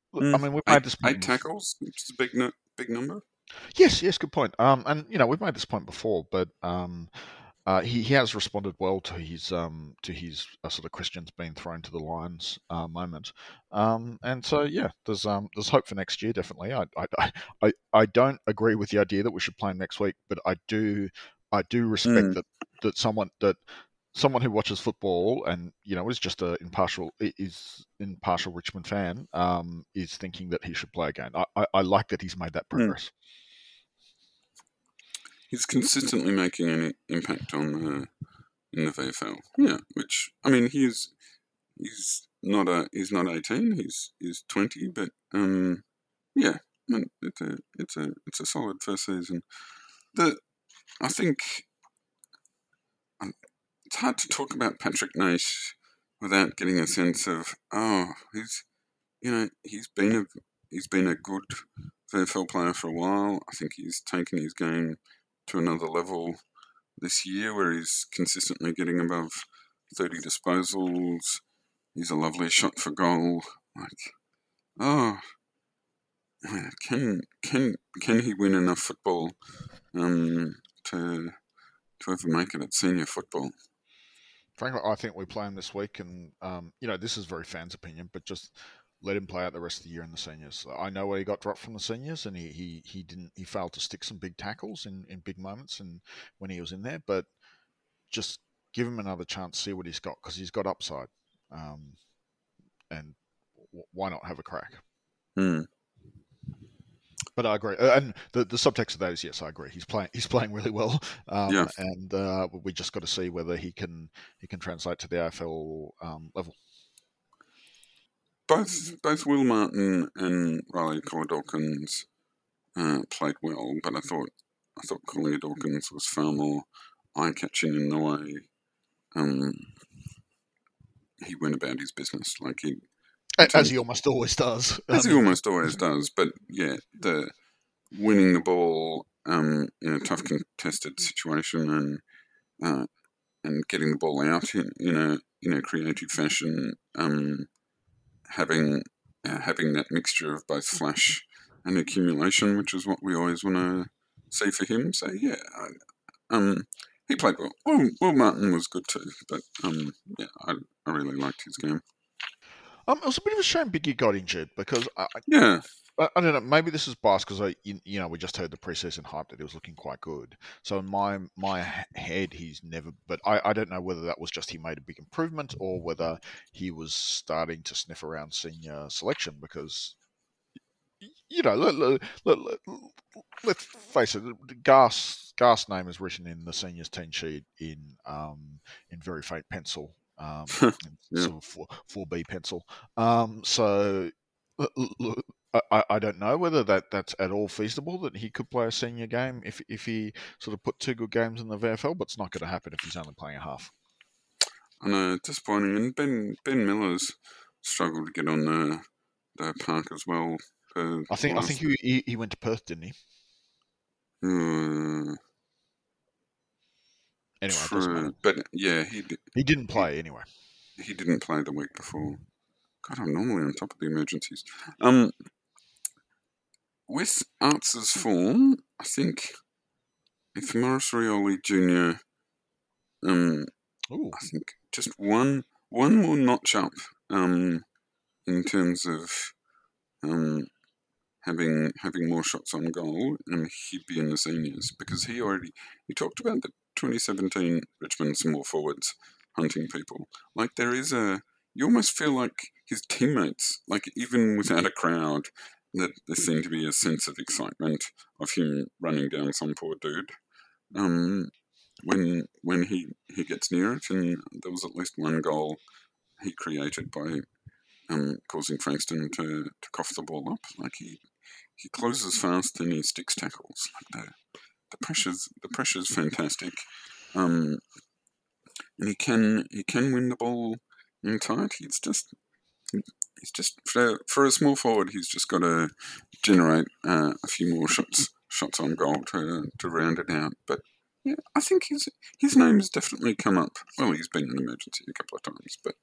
I Mm. mean, we've Eight made this eight point. tackles, which is a big no, big number. Yes, yes, good point. Um, and you know, we've made this point before, but um, uh, he, he has responded well to his um to his uh, sort of questions being thrown to the Lions uh, moment. Um, and so yeah, there's um there's hope for next year definitely. I I I I don't agree with the idea that we should play him next week, but I do I do respect Mm. that that someone that someone who watches football and you know is just a impartial is impartial Richmond fan um is thinking that he should play again. I I, I like that he's made that Mm. progress. He's consistently making an impact on the in the V F L. Yeah, which I mean, he's he's not a he's not eighteen. He's he's twenty, but um, yeah, it's a it's a it's a solid first season. The I think um, it's hard to talk about Patrick Naish without getting a sense of oh he's you know he's been a he's been a good V F L player for a while. I think he's taken his game to another level this year where he's consistently getting above thirty disposals. He's a lovely shot for goal. Like, oh, can can can he win enough football um, to to ever make it at senior football? Frankly, I think we play him this week, and um, you know this is very fans' opinion, but just let him play out the rest of the year in the seniors. I know where he got dropped from the seniors, and he he, he didn't he failed to stick some big tackles in, in big moments, and when he was in there, but just give him another chance, see what he's got because he's got upside, um, and w- why not have a crack? Hmm. But I agree, uh, and the, the subtext of that is yes, I agree. He's playing he's playing really well, Yeah, um, and uh, we just got to see whether he can he can translate to the A F L um, level. both both Will Martin and Riley Collier-Dawkins uh, played well, but I thought I thought Collier-Dawkins was far more eye-catching in the way um, he went about his business. Like he, in As terms he almost always does. I as he mean, almost always does. But yeah, the winning the ball um, in a tough contested situation and uh, and getting the ball out in, in a in a creative fashion, um, having uh, having that mixture of both flash and accumulation, which is what we always want to see for him. So yeah, I, um, he played well. Will, Will Martin was good too, but um, yeah, I, I really liked his game. um, it was a bit of a shame Biggie got injured because I, Yeah, I, I don't know. Maybe this is biased because I, you, you know, we just heard the preseason hype that he was looking quite good. So in my my head, he's never. But I, I don't know whether that was just he made a big improvement or whether he was starting to sniff around senior selection because you know, let, let, let, let, let's face it, Gas Gas name is written in the seniors team sheet in um, in very faint pencil, um, yeah. sort of four four B pencil. Um, so I, I don't know whether that, that's at all feasible that he could play a senior game if if he sort of put two good games in the V F L, but it's not going to happen if he's only playing a half. I know, disappointing. And Ben Ben Miller's struggled to get on the the park as well. For I the think I think last, he he, he went to Perth, didn't he? uh, Anyway, it doesn't matter. true, but yeah, he di- He didn't he play anyway. he didn't play the week before. God, I'm normally on top of the emergencies. Um, with Arts' form, I think if Morris Rioli Junior, um, Ooh. I think just one one more notch up, um, in terms of um having having more shots on goal, and he'd be in the seniors because he already he talked about the twenty seventeen Richmond small forwards hunting people. Like there is a you almost feel like his teammates, like even without a crowd, that there seemed to be a sense of excitement of him running down some poor dude. Um, when when he he gets near it, and there was at least one goal he created by um, causing Frankston to, to cough the ball up. Like he he closes fast and he sticks tackles. Like the the pressure's the pressure's fantastic. Um, and he can he can win the ball in tight. He's just he's just for, for a small forward. He's just got to generate uh, a few more shots shots on goal to to round it out. But yeah, I think his his name has definitely come up. Well, he's been an emergency a couple of times, but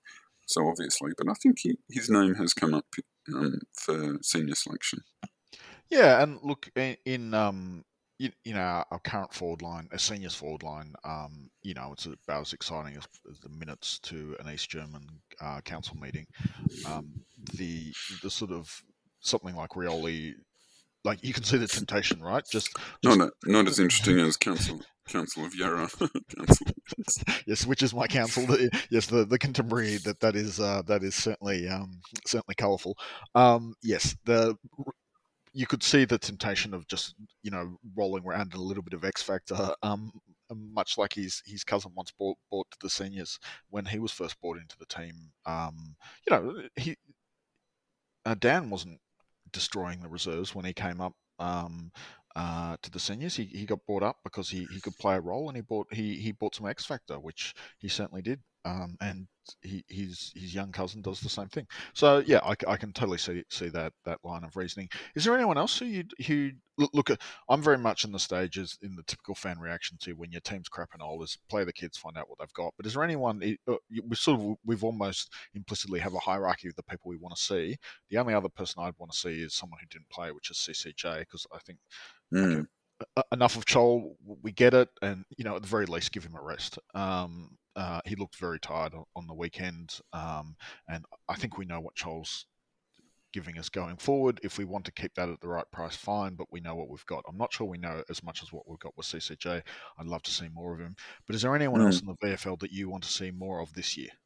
so obviously, but I think he, his name has come up um, for senior selection. Yeah, and look in, in um you, you know our, our current forward line, a seniors forward line, um you know it's about as exciting as, as the minutes to an East German uh, council meeting. Um, the the sort of something like Rioli, like you can see the temptation, right? Just Not just a, not as interesting as Council Council of Yarra. Council. yes, which is my counsel. Yes, the, the contemporary that that is uh, that is certainly um, certainly colourful. Um, yes, the you could see the temptation of just you know rolling around a little bit of X Factor, um, much like his his cousin once brought, brought to the seniors when he was first brought into the team. Um, you know, he uh, Dan wasn't destroying the reserves when he came up um, uh, to the seniors. He, he got brought up because he, he could play a role, and he bought he, he bought some X factor, which he certainly did. Um, and he, his his young cousin does the same thing. So yeah, I, I can totally see see that that line of reasoning. Is there anyone else who you who look, look at? I'm very much in the stages in the typical fan reaction to when your team's crap and old is play the kids, find out what they've got. But is there anyone we sort of we've almost implicitly have a hierarchy of the people we want to see? The only other person I'd want to see is someone who didn't play, which is C C J, because I think okay, Mm. enough of Chol, we get it, and you know at the very least give him a rest. Um, uh, he looked very tired on the weekend, um, and I think we know what Chol's giving us going forward. If we want to keep that at the right price, fine, but we know what we've got. I'm not sure we know as much as what we've got with C C J. I'd love to see more of him. But is there anyone Mm. else in the V F L that you want to see more of this year?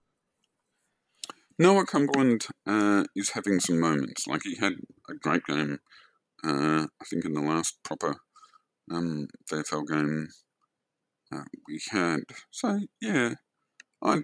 Noah Cumberland uh, is having some moments. Like he had a great game, uh, I think, in the last proper um, V F L game uh, we had. So yeah, I'd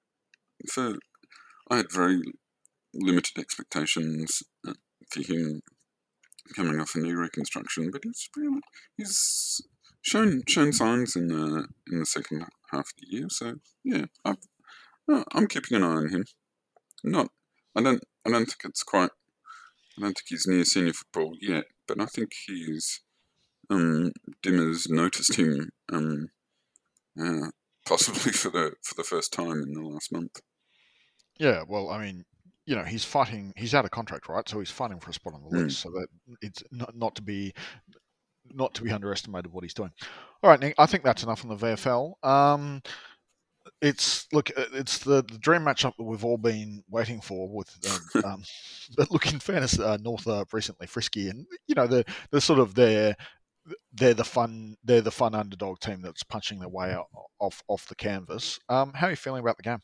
for I had very limited expectations uh, for him coming off a knee reconstruction, but he's really he's shown shown signs in the in the second half of the year. So yeah, I've, uh, I'm keeping an eye on him. Not I don't I don't think it's quite I don't think he's near senior football yet, but I think he's um, Dimmer's noticed him um, uh, possibly for the for the first time in the last month. Yeah, well, I mean, you know, he's fighting. He's out of contract, right? So he's fighting for a spot on the Mm. list. So that it's not, not to be not to be underestimated what he's doing. All right, Nick. I think that's enough on the V F L. Um, it's look, uh, it's the, the dream matchup that we've all been waiting for. With um, um but look, in fairness, uh, North are recently frisky, and you know they're they're sort of they're they're the fun they're the fun underdog team that's punching their way out, off off the canvas. Um, how are you feeling about the game?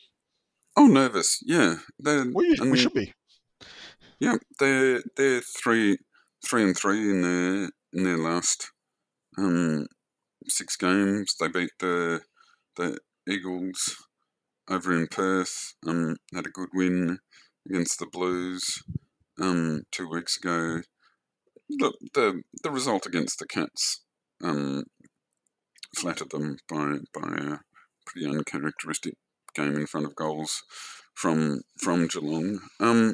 Oh, nervous. Yeah, they're We we and should be. yeah they're they're three three and three in their in their last um, six games. They beat the the Eagles over in Perth. Um, had a good win against the Blues um, two weeks ago. Look, the the result against the Cats um, flattered them by by a pretty uncharacteristic game in front of goals from from Geelong. Um,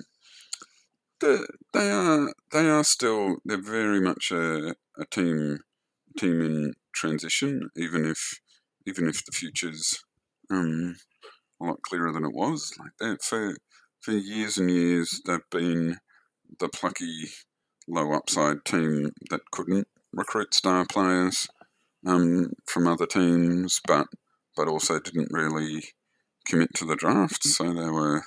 the, they are they are still they're very much a, a team team in transition, even if even if the future's um, a lot clearer than it was. Like that for for years and years, they've been the plucky low upside team that couldn't recruit star players um, from other teams, but but also didn't really commit to the draft. So they were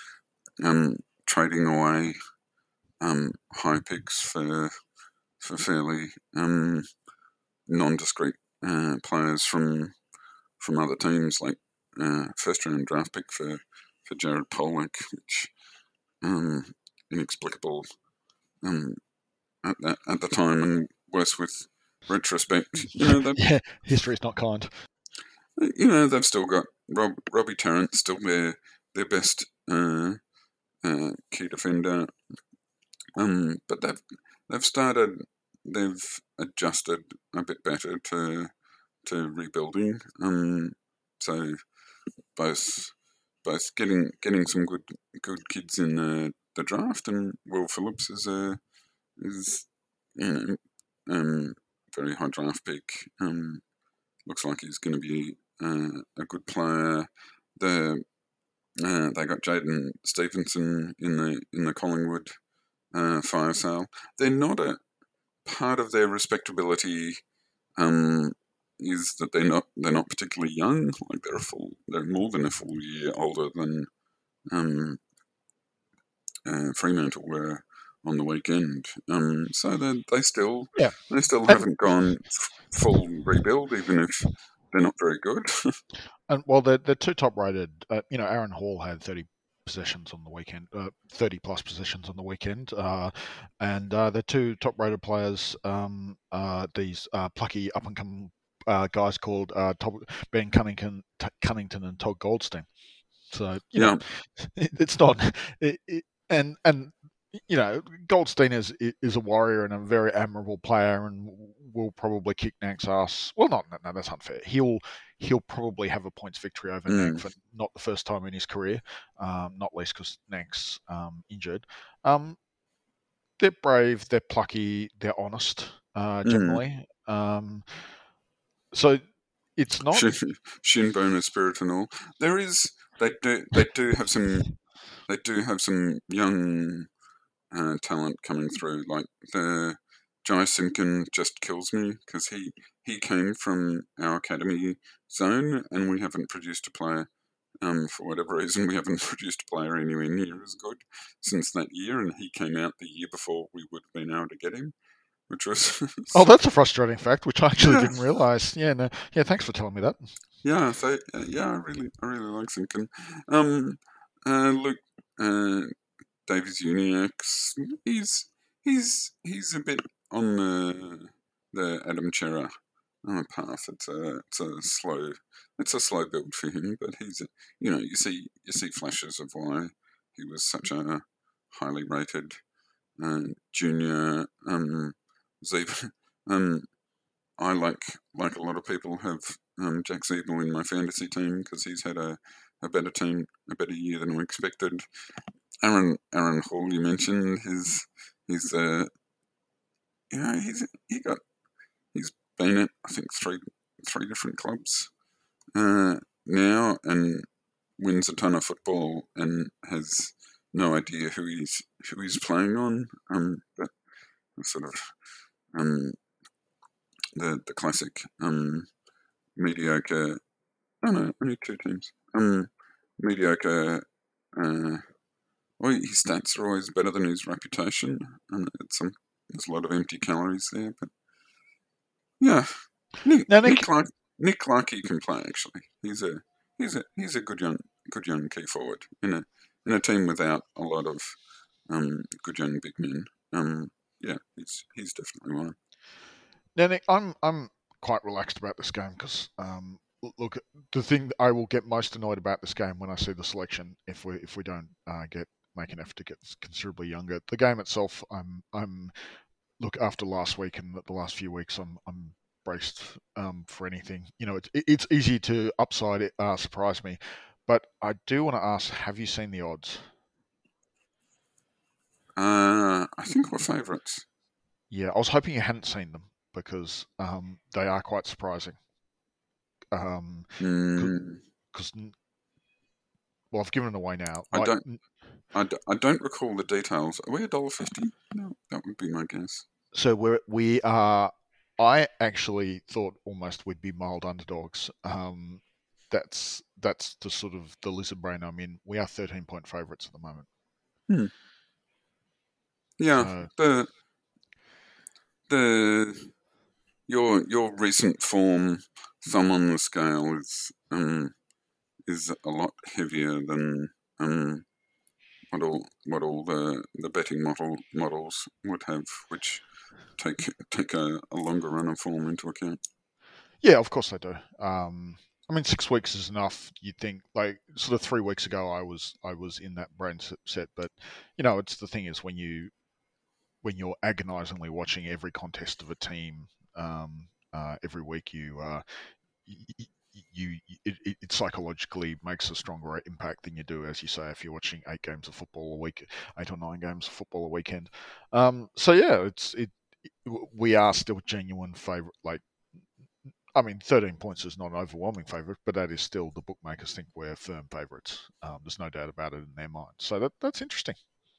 um, trading away um, high picks for for fairly um, nondescript uh, players from from other teams, like uh, first round draft pick for for Jared Pollock, which um, inexplicable um, at that at the time, and worse with retrospect. You know, they Yeah, history's not kind. you know they've still got Rob, Robbie Tarrant, still their their best uh, uh, key defender. Um, but they've they've started they've adjusted a bit better to to rebuilding. Um, so both both getting getting some good good kids in the, the draft, and Will Phillips is a is you know um, very high draft pick. Um, looks like he's going to be uh, a good player. The Uh, they got Jaden Stevenson in the in the Collingwood uh, fire sale. They're not a part of their respectability. Um, is that they're not they're not particularly young. Like they're a full they're more than a full year older than um, uh, Fremantle were on the weekend. Um, so they they still Yeah, they still and haven't gone f- full rebuild, even if they're not very good. and well, the the two top rated, uh, you know, Aaron Hall had thirty possessions on the weekend, uh, thirty plus possessions on the weekend, uh, and uh, the two top rated players, um, uh, these uh, plucky up and coming uh, guys called uh, Todd, Ben Cunnington, T- Cunnington and Todd Goldstein. So you know, Yeah, it, it's not, it, it, and and you know, Goldstein is is a warrior and a very admirable player, and will probably kick Nank's ass. Well, not no, that's unfair. He'll he'll probably have a points victory over Nank mm, for not the first time in his career, um, not least because Nank's um, injured. Um, they're brave, they're plucky, they're honest. Uh, mm. generally, um, so it's not. Shin, Shinbone of Spirit and all. There is they do they do have some they do have some young uh, talent coming through. Like the Jai Simkin just kills me because he he came from our academy zone, and we haven't produced a player. Um, for whatever reason, we haven't produced a player anywhere near as good since that year, and he came out the year before we would have been able to get him, which was Oh, sort that's of a frustrating fact, which I actually yeah, didn't realize. Yeah, no, yeah. Thanks for telling me that. yeah. So uh, yeah, I really, I really like Simkin. Um, uh, Luke uh, Davies Uniacke, he's he's he's a bit on the the Adam Chera uh, path. It's a it's a slow it's a slow build for him, but he's a, you know you see you see flashes of why he was such a highly rated uh, junior. Um, Zeeb, um, I like like a lot of people have um, Jack Zeeble in my fantasy team because he's had a, a better team a better year than I expected. Aaron Aaron Hall, you mentioned his he's uh you know he's he got he's been at I think three three different clubs uh, now and wins a ton of football and has no idea who he's who he's playing on. Um, but sort of um the the classic um mediocre. No, no, only two teams. Um, mediocre. Uh, well, his stats are always better than his reputation, and it's some there's a lot of empty calories there, but yeah, Nick Now, Nick Nick, Clark Nick Clarkey can play actually. He's a he's a he's a good young good young key forward in a in a team without a lot of um good young big men. Um yeah, he's he's definitely one. now, Nick, I'm I'm quite relaxed about this game because um, l- look, the thing that I will get most annoyed about this game when I see the selection, if we if we don't uh, get make an effort to get considerably younger. The game itself, I'm I'm look after last week and the last few weeks, I'm I'm braced um, for anything. You know, it's it's easy to upside it, uh, surprise me, but I do want to ask: have you seen the odds? Uh I think we're favourites. Yeah, I was hoping you hadn't seen them because um, they are quite surprising. Um, Mm, because well, I've given it away now. I Like, don't I, d- I don't recall the details. Are we a dollar fifty? No, that would be my guess. so we're we are. I actually thought almost we'd be mild underdogs. Um, that's that's the sort of the lizard brain I'm in. We are thirteen point favourites at the moment. Hmm. Yeah, So the the your your recent form thumb on the scale is um is a lot heavier than um what all what all the the betting model models would have, which take take a, a longer run of form into account. yeah, of course they do. Um, I mean, six weeks is enough. You'd think like sort of three weeks ago, I was I was in that brain set, but you know, it's the thing is when you when you're agonizingly watching every contest of a team um, uh, every week, you, uh, you, you it, it psychologically makes a stronger impact than you do, as you say, if you're watching eight games of football a week, eight or nine games of football a weekend. Um, so yeah, it's it. We are still genuine favorite, like I mean, thirteen points is not an overwhelming favourite, but that is still the bookmakers think we're firm favourites. Um, there's no doubt about it in their mind. So that that's interesting.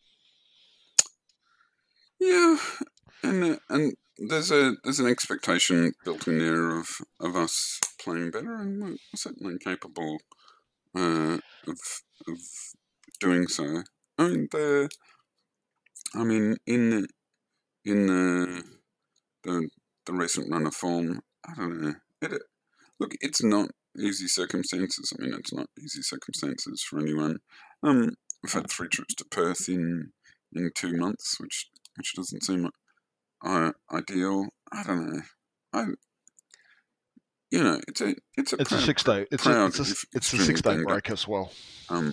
Yeah, and and there's a there's an expectation built in there of, of us playing better, and we're certainly capable uh, of of doing so. I mean the I mean in in the the, the recent run of form, I don't know. It, look, it's not easy circumstances. I mean, it's not easy circumstances for anyone. Um, we've had three trips to Perth in in two months, which which doesn't seem uh, ideal. I don't know. I, you know, it's a it's a it's proud, a six day it's a, it's a, it's a six day break as well. Um.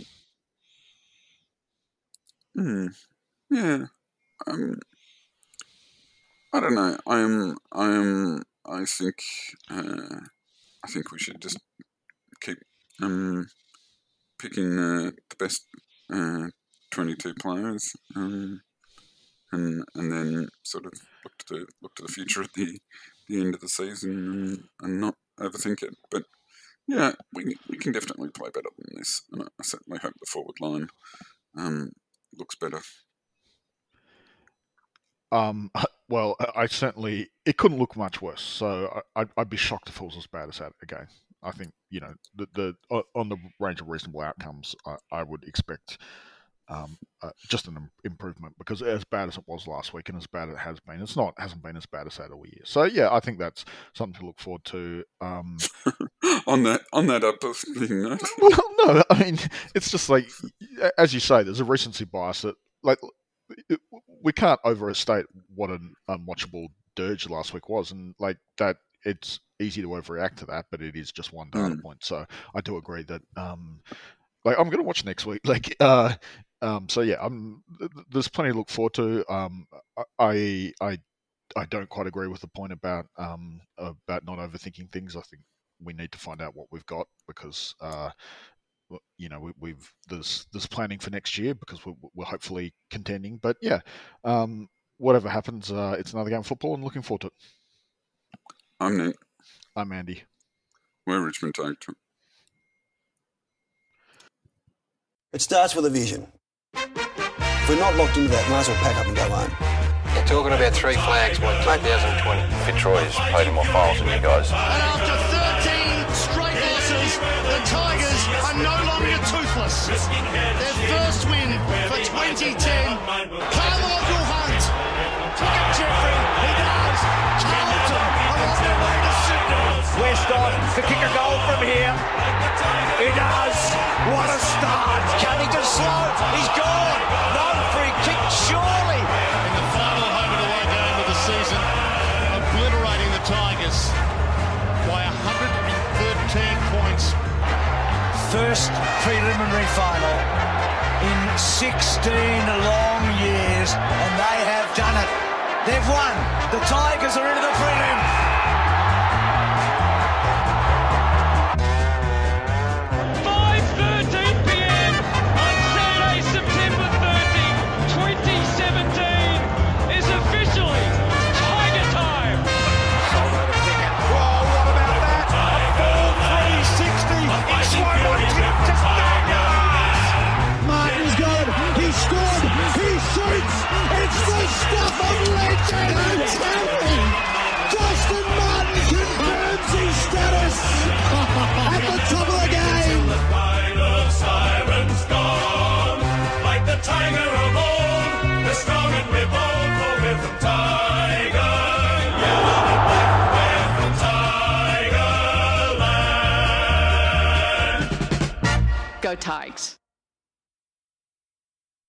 Hmm, yeah. Um. I don't know. I'm. I'm. I think. Uh, I think we should just keep um picking uh, the best uh, twenty-two players, um, and and then sort of look to the look to the future at the the end of the season and, and not overthink it. But yeah, we we can definitely play better than this, and I certainly hope the forward line um, looks better. Um, well, I certainly it couldn't look much worse. So I, I'd, I'd be shocked if it was as bad as that again. I think you know the the on the range of reasonable outcomes, I, I would expect um, uh, just an improvement, because as bad as it was last week and as bad as it has been, it's not hasn't been as bad as that all year. So yeah, I think that's something to look forward to. Um, on that on that uplifting note. Well, no, I mean it's just like as you say, there's a recency bias that like. We can't overstate what an unwatchable dirge last week was, and like that, it's easy to overreact to that, but it is just one data Mm. point. So I do agree that, um, like, I'm going to watch next week. Like, uh, um, so yeah, I'm. There's plenty to look forward to. Um, I, I, I don't quite agree with the point about um about not overthinking things. I think we need to find out what we've got, because uh. You know, we, we've there's there's planning for next year, because we're, we're hopefully contending. But yeah, um, whatever happens, uh, it's another game of football, and looking forward to it. I'm Nate. I'm Andy. We're Richmond Tag. It starts with a vision. If we're not locked into that, might as well pack up and go home. You're talking about three flags, what, two thousand twenty? Fitzroy's played in more finals than you guys. And after thirteen straight losses, the Tigers are no longer toothless. Their first win for twenty ten. Carmichael Hunt. Pick up Jeffrey. He does. Carlton are on their way to Sydney. Weston to kick a goal from here. He does. What a start. Cunnington slow. He's gone. No free kick, surely. In the final home and away game of the season, obliterating the Tigers by one hundred thirteen points. First preliminary final in sixteen long years, and they have done it. They've won. The Tigers are into the prelim. five thirteen p m on Saturday, September thirtieth, twenty seventeen is officially Tiger time. Solo to Pickett. Whoa, what about that? A full three sixty. It's one one tip to Staggers. Martin's got it. He scored. He shoots. It's the stuff of legend. I'm telling you. Justin Martin confirms his status at the top of the game. The cry of sirens gone, like the tiger of old. We're strong and we're bold, for we're from Tiger. Yellow and black, we're from Tiger Land. Go Tigers.